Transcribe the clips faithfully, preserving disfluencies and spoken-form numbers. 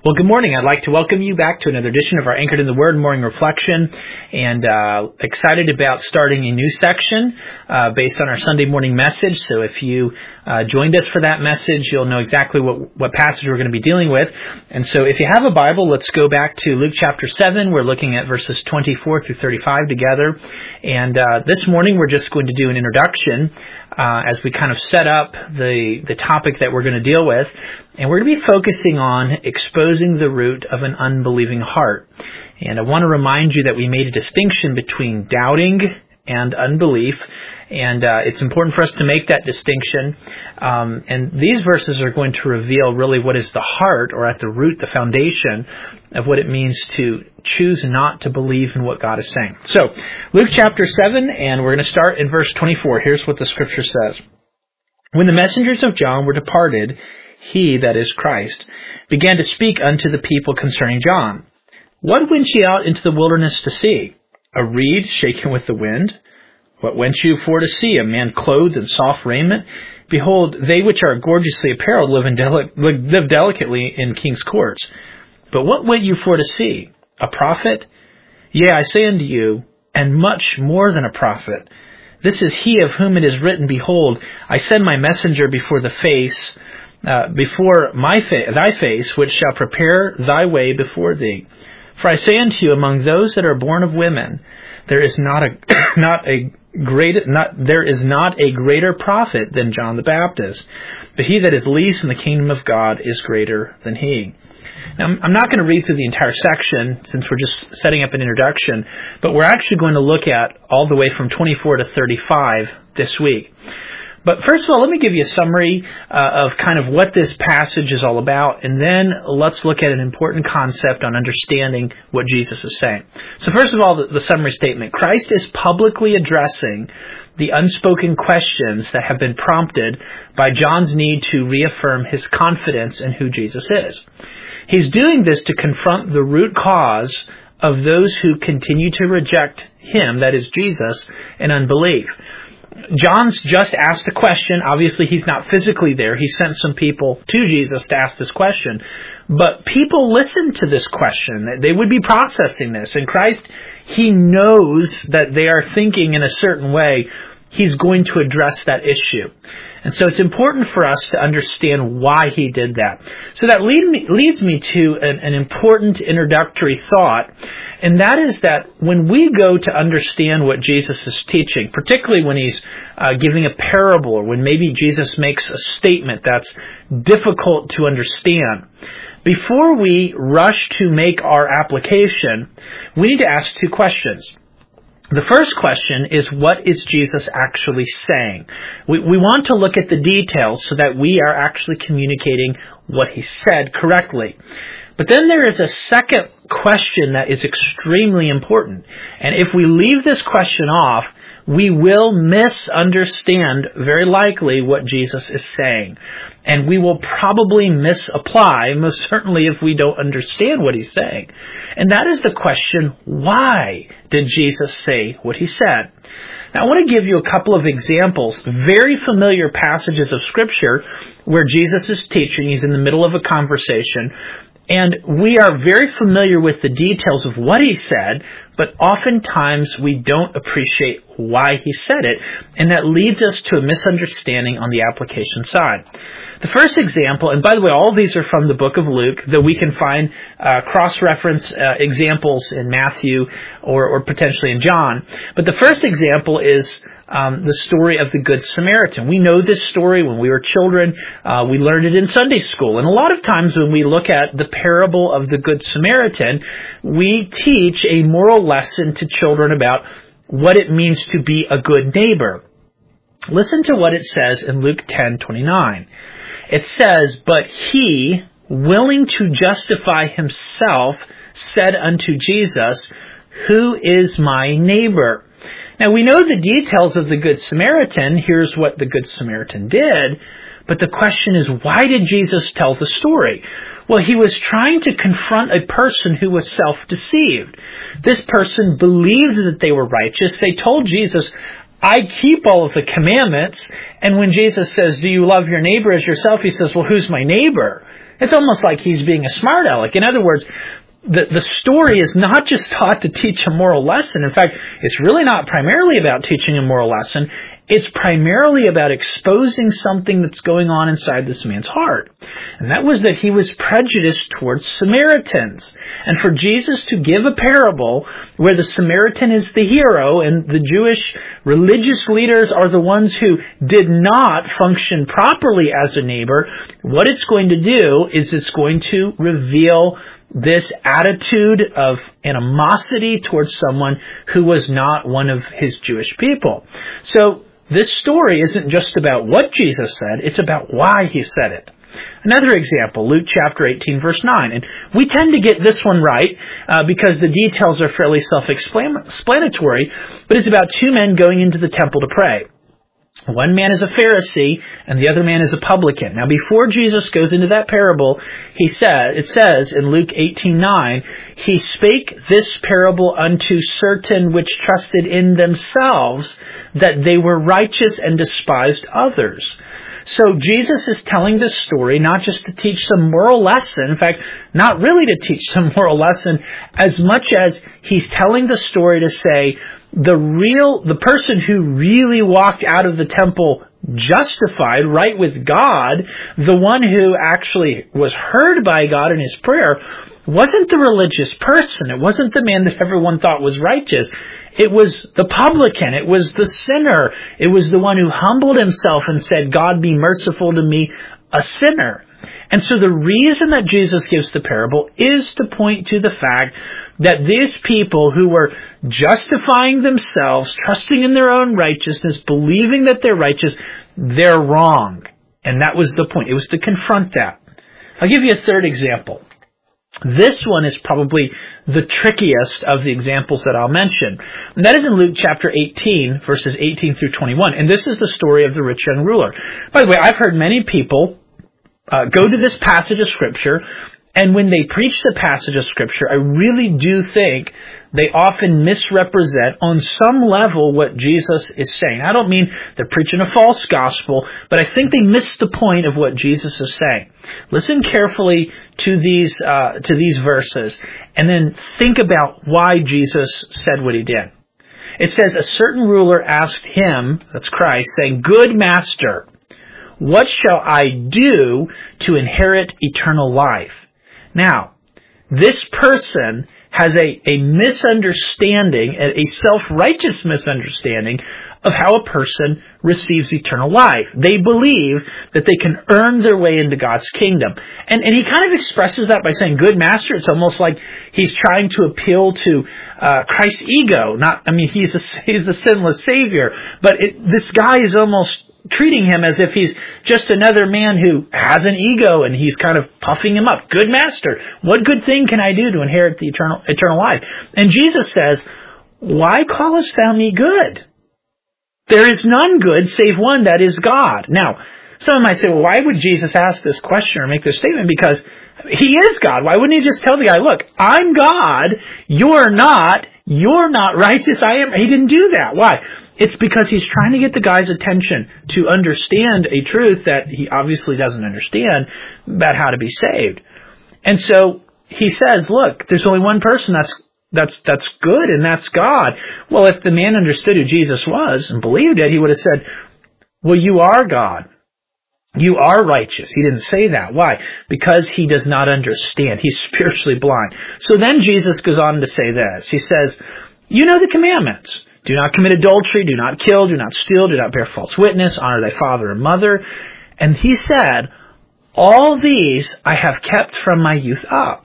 Well, good morning. I'd like to welcome you back to another edition of our Anchored in the Word morning reflection, and uh, excited about starting a new section uh, based on our Sunday morning message. So if you uh, joined us for that message, you'll know exactly what, what passage we're going to be dealing with. And so if you have a Bible, let's go back to Luke chapter seven. We're looking at verses twenty-four through thirty-five together. And uh, this morning we're just going to do an introduction Uh, as we kind of set up the, the topic that we're going to deal with. And we're going to be focusing on exposing the root of an unbelieving heart. And I want to remind you that we made a distinction between doubting and unbelief. And uh, it's important for us to make that distinction. Um, and these verses are going to reveal really what is the heart, or at the root, the foundation of what it means to choose not to believe in what God is saying. So, Luke chapter seven, and we're going to start in verse twenty-four. Here's what the scripture says. When the messengers of John were departed, he, that is Christ, began to speak unto the people concerning John. What went ye out into the wilderness to see? A reed shaken with the wind? What went you for to see? A man clothed in soft raiment? Behold, they which are gorgeously apparelled live, in deli- live delicately in king's courts. But what went you for to see? A prophet? Yea, I say unto you, and much more than a prophet. This is he of whom it is written, Behold, I send my messenger before the face, uh, before my fa- thy face, which shall prepare thy way before thee. For I say unto you, among those that are born of women, there is not a not a great not there is not a greater prophet than John the Baptist. But he that is least in the kingdom of God is greater than he. Now, I'm not going to read through the entire section since we're just setting up an introduction, but we're actually going to look at all the way from twenty-four to thirty-five this week. But first of all, let me give you a summary uh, of kind of what this passage is all about, and then let's look at an important concept on understanding what Jesus is saying. So first of all, the, the summary statement. Christ is publicly addressing the unspoken questions that have been prompted by John's need to reaffirm his confidence in who Jesus is. He's doing this to confront the root cause of those who continue to reject him, that is Jesus, in unbelief. John's just asked a question. Obviously, he's not physically there. He sent some people to Jesus to ask this question. But people listen to this question. They would be processing this. And Christ, he knows that they are thinking in a certain way. He's going to address that issue. And so it's important for us to understand why he did that. So that lead me, leads me to an, an important introductory thought, and that is that when we go to understand what Jesus is teaching, particularly when he's uh, giving a parable, or when maybe Jesus makes a statement that's difficult to understand, before we rush to make our application, we need to ask two questions. The first question is, what is Jesus actually saying? We, we want to look at the details so that we are actually communicating what he said correctly. But then there is a second question that is extremely important. And if we leave this question off, we will misunderstand very likely what Jesus is saying. And we will probably misapply, most certainly if we don't understand what he's saying. And that is the question, why did Jesus say what he said? Now, I want to give you a couple of examples, very familiar passages of Scripture where Jesus is teaching. He's in the middle of a conversation. And we are very familiar with the details of what he said, but oftentimes we don't appreciate why he said it, and that leads us to a misunderstanding on the application side. The first example, and by the way, all of these are from the book of Luke, though we can find uh, cross-reference uh, examples in Matthew or, or potentially in John. But the first example is Um, the story of the Good Samaritan. We know this story when we were children. Uh, we learned it in Sunday school. And a lot of times when we look at the parable of the Good Samaritan, we teach a moral lesson to children about what it means to be a good neighbor. Listen to what it says in Luke ten twenty-nine. It says, But he, willing to justify himself, said unto Jesus, Who is my neighbor? Now, we know the details of the Good Samaritan. Here's what the Good Samaritan did. But the question is, why did Jesus tell the story? Well, he was trying to confront a person who was self-deceived. This person believed that they were righteous. They told Jesus, I keep all of the commandments. And when Jesus says, do you love your neighbor as yourself? He says, well, who's my neighbor? It's almost like he's being a smart aleck. In other words, the, the story is not just taught to teach a moral lesson. In fact, it's really not primarily about teaching a moral lesson. It's primarily about exposing something that's going on inside this man's heart. And that was that he was prejudiced towards Samaritans. And for Jesus to give a parable where the Samaritan is the hero and the Jewish religious leaders are the ones who did not function properly as a neighbor, what it's going to do is it's going to reveal this attitude of animosity towards someone who was not one of his Jewish people. So this story isn't just about what Jesus said, it's about why he said it. Another example, Luke chapter eighteen, verse nine. And we tend to get this one right uh, because the details are fairly self-explanatory, but it's about two men going into the temple to pray. One man is a Pharisee, and the other man is a publican. Now, before Jesus goes into that parable, he said, it says in Luke eighteen nine, he spake this parable unto certain which trusted in themselves that they were righteous and despised others. So Jesus is telling this story not just to teach some moral lesson, in fact, not really to teach some moral lesson, as much as he's telling the story to say, the real, the person who really walked out of the temple justified, right with God, the one who actually was heard by God in his prayer, wasn't the religious person. It wasn't the man that everyone thought was righteous. It was the publican. It was the sinner. It was the one who humbled himself and said, God be merciful to me, a sinner. And so the reason that Jesus gives the parable is to point to the fact that these people who were justifying themselves, trusting in their own righteousness, believing that they're righteous, they're wrong. And that was the point. It was to confront that. I'll give you a third example. This one is probably the trickiest of the examples that I'll mention. And that is in Luke chapter eighteen, verses eighteen through twenty-one. And this is the story of the rich young ruler. By the way, I've heard many people uh, go to this passage of Scripture, and when they preach the passage of Scripture, I really do think they often misrepresent on some level what Jesus is saying. I don't mean they're preaching a false gospel, but I think they miss the point of what Jesus is saying. Listen carefully to these uh, to these verses, and then think about why Jesus said what he did. It says, a certain ruler asked him, that's Christ, saying, Good master, what shall I do to inherit eternal life? Now, this person has a, a misunderstanding, a self-righteous misunderstanding of how a person receives eternal life. They believe that they can earn their way into God's kingdom. And, and he kind of expresses that by saying, good master. It's almost like he's trying to appeal to uh, Christ's ego. Not, I mean, he's, a, he's the sinless Savior. But it, this guy is almost treating him as if he's just another man who has an ego, and he's kind of puffing him up. Good master, what good thing can I do to inherit the eternal eternal life? And Jesus says, why callest thou me good? There is none good save one, that is God. Now, someone might say, well, why would Jesus ask this question or make this statement? Because he is God. Why wouldn't he just tell the guy, look, I'm God, you're not, you're not righteous, I am. He didn't do that. Why? It's because he's trying to get the guy's attention to understand a truth that he obviously doesn't understand about how to be saved. And so he says, look, there's only one person that's that's that's good, and that's God. Well, if the man understood who Jesus was and believed it, he would have said, well, you are God. You are righteous. He didn't say that. Why? Because he does not understand. He's spiritually blind. So then Jesus goes on to say this. He says, you know the commandments. Do not commit adultery, do not kill, do not steal, do not bear false witness, honor thy father and mother. And he said, all these I have kept from my youth up.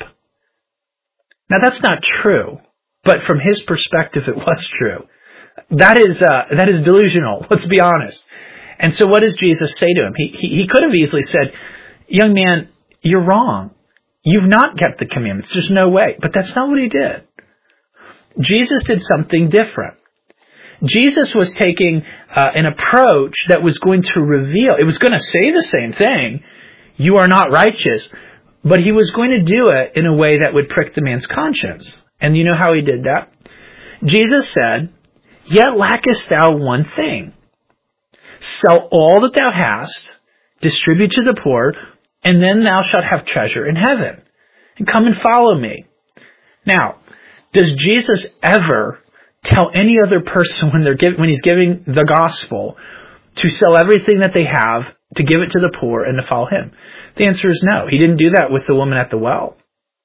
Now that's not true, but from his perspective it was true. That is uh, that is delusional, let's be honest. And so what does Jesus say to him? He, he, he could have easily said, young man, you're wrong. You've not kept the commandments. There's no way. But that's not what he did. Jesus did something different. Jesus was taking uh, an approach that was going to reveal, it was going to say the same thing, you are not righteous, but he was going to do it in a way that would prick the man's conscience. And you know how he did that? Jesus said, yet lackest thou one thing. Sell all that thou hast, distribute to the poor, and then thou shalt have treasure in heaven. And come and follow me. Now, does Jesus ever tell any other person when they're give, when he's giving the gospel to sell everything that they have, to give it to the poor, and to follow him? The answer is no. He didn't do that with the woman at the well.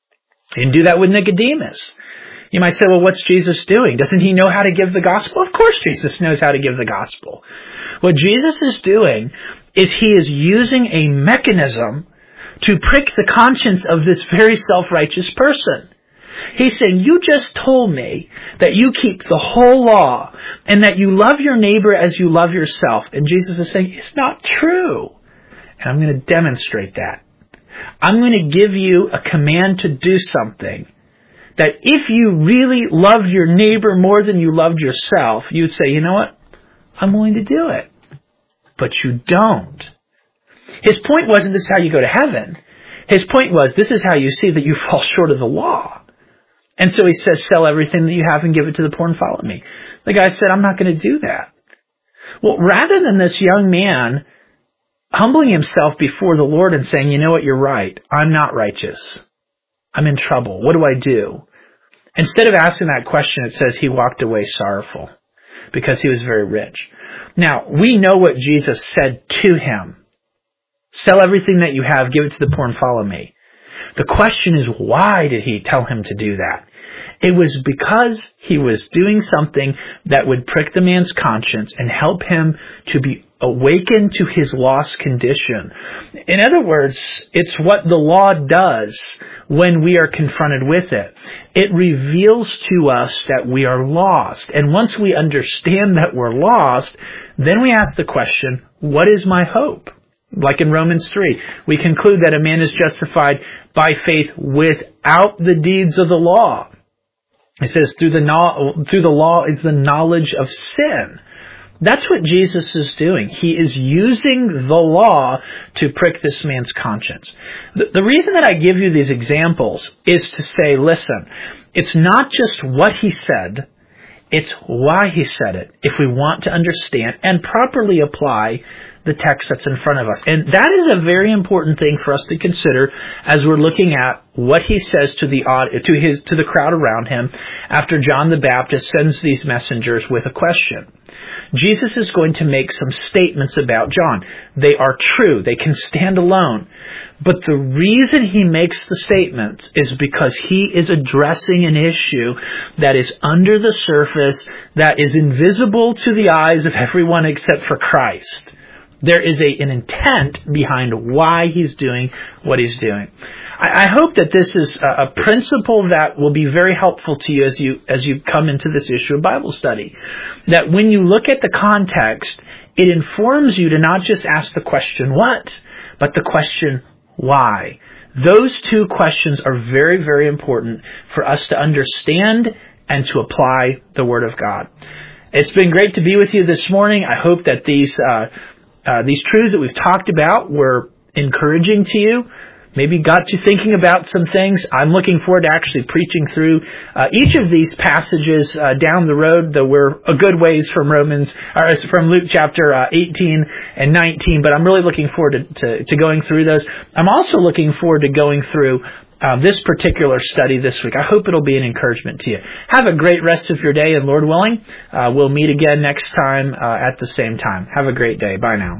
He didn't do that with Nicodemus. You might say, well, what's Jesus doing? Doesn't he know how to give the gospel? Of course Jesus knows how to give the gospel. What Jesus is doing is he is using a mechanism to prick the conscience of this very self-righteous person. He's saying, you just told me that you keep the whole law and that you love your neighbor as you love yourself. And Jesus is saying, it's not true. And I'm going to demonstrate that. I'm going to give you a command to do something that if you really love your neighbor more than you loved yourself, you'd say, you know what? I'm willing to do it. But you don't. His point wasn't this is how you go to heaven. His point was this is how you see that you fall short of the law. And so he says, sell everything that you have and give it to the poor and follow me. The guy said, I'm not going to do that. Well, rather than this young man humbling himself before the Lord and saying, you know what, you're right. I'm not righteous. I'm in trouble. What do I do? Instead of asking that question, it says he walked away sorrowful because he was very rich. Now, we know what Jesus said to him. Sell everything that you have, give it to the poor and follow me. The question is, why did he tell him to do that? It was because he was doing something that would prick the man's conscience and help him to be awakened to his lost condition. In other words, it's what the law does when we are confronted with it. It reveals to us that we are lost. And once we understand that we're lost, then we ask the question, what is my hope? Like in Romans three, we conclude that a man is justified by faith without the deeds of the law. It says through the no- through the law is the knowledge of sin. That's what Jesus is doing. He is using the law to prick this man's conscience. The, the reason that I give you these examples is to say, listen, it's not just what he said, it's why he said it, if we want to understand and properly apply the text that's in front of us. And that is a very important thing for us to consider as we're looking at what he says to the to his to the crowd around him after John the Baptist sends these messengers with a question. Jesus is going to make some statements about John. They are true. They can stand alone. But the reason he makes the statements is because he is addressing an issue that is under the surface, that is invisible to the eyes of everyone except for Christ. There is a, an intent behind why he's doing what he's doing. I, I hope that this is a, a principle that will be very helpful to you as you as you come into this issue of Bible study. That when you look at the context, it informs you to not just ask the question what, but the question why. Those two questions are very, very important for us to understand and to apply the Word of God. It's been great to be with you this morning. I hope that these uh, Uh, these truths that we've talked about were encouraging to you, maybe got you thinking about some things. I'm looking forward to actually preaching through uh, each of these passages uh, down the road, though we're a good ways from Romans, or from Luke chapter uh, eighteen and nineteen, but I'm really looking forward to, to, to going through those. I'm also looking forward to going through Uh, this particular study this week. I hope it'll be an encouragement to you. Have a great rest of your day, and Lord willing, uh, we'll meet again next time uh, at the same time. Have a great day. Bye now.